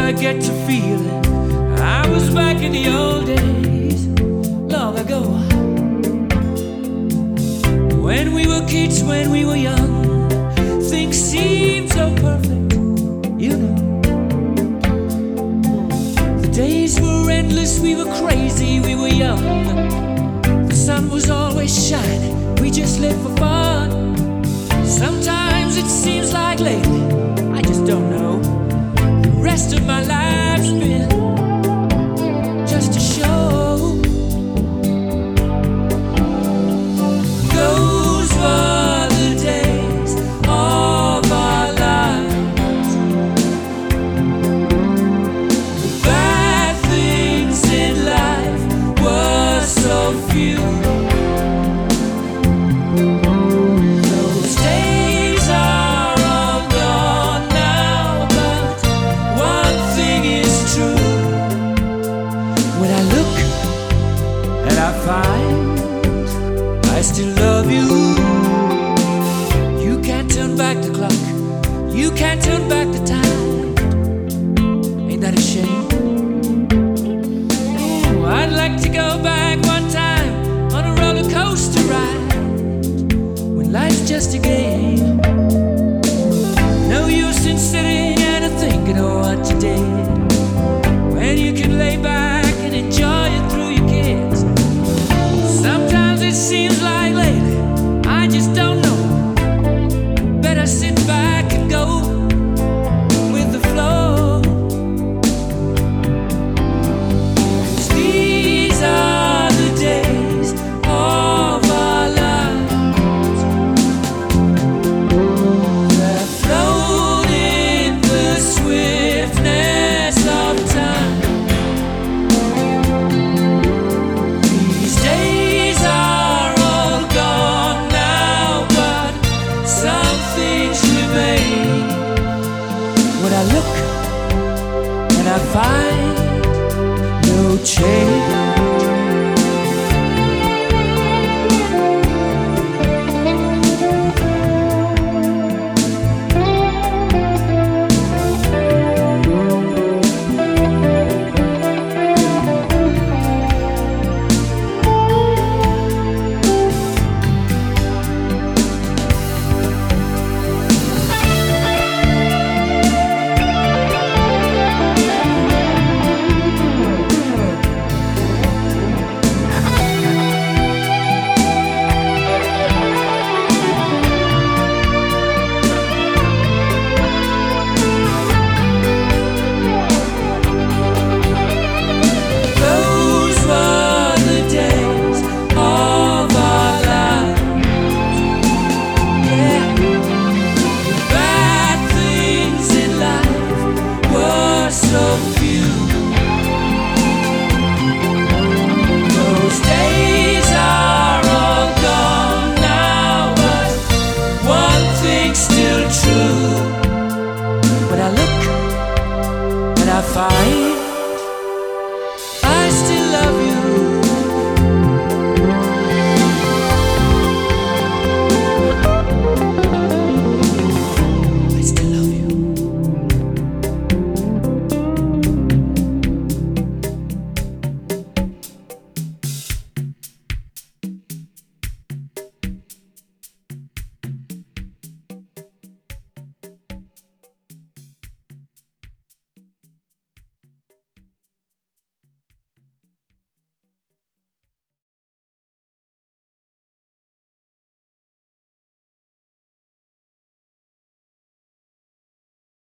I get to feeling I was back in the old days, long ago. When we were kids, when we were young, things seemed so perfect, you know. The days were endless, we were crazy, we were young. The sun was always shining, we just lived for fun. Sometimes it seems like lately, I just don't know, the rest of my life's been just a show. Those were the days of our lives. The bad things in life were so few. Those days are all gone now, but one thing is true. When I look and I find I still love you, you can't turn back the clock, you can't turn back the time. Ain't that a shame? Oh, I'd like to go back one time on a roller coaster ride, when life's just a game. No use in sitting and thinking of what you did, when you can lay back and enjoy it through your kids. Sometimes it seems like lately, I just don't know, better sit back and go with the flow. 'Cause these are the days of our lives that float in the swiftness of time. These days are all gone now, but some things remain. When I look and I find no change.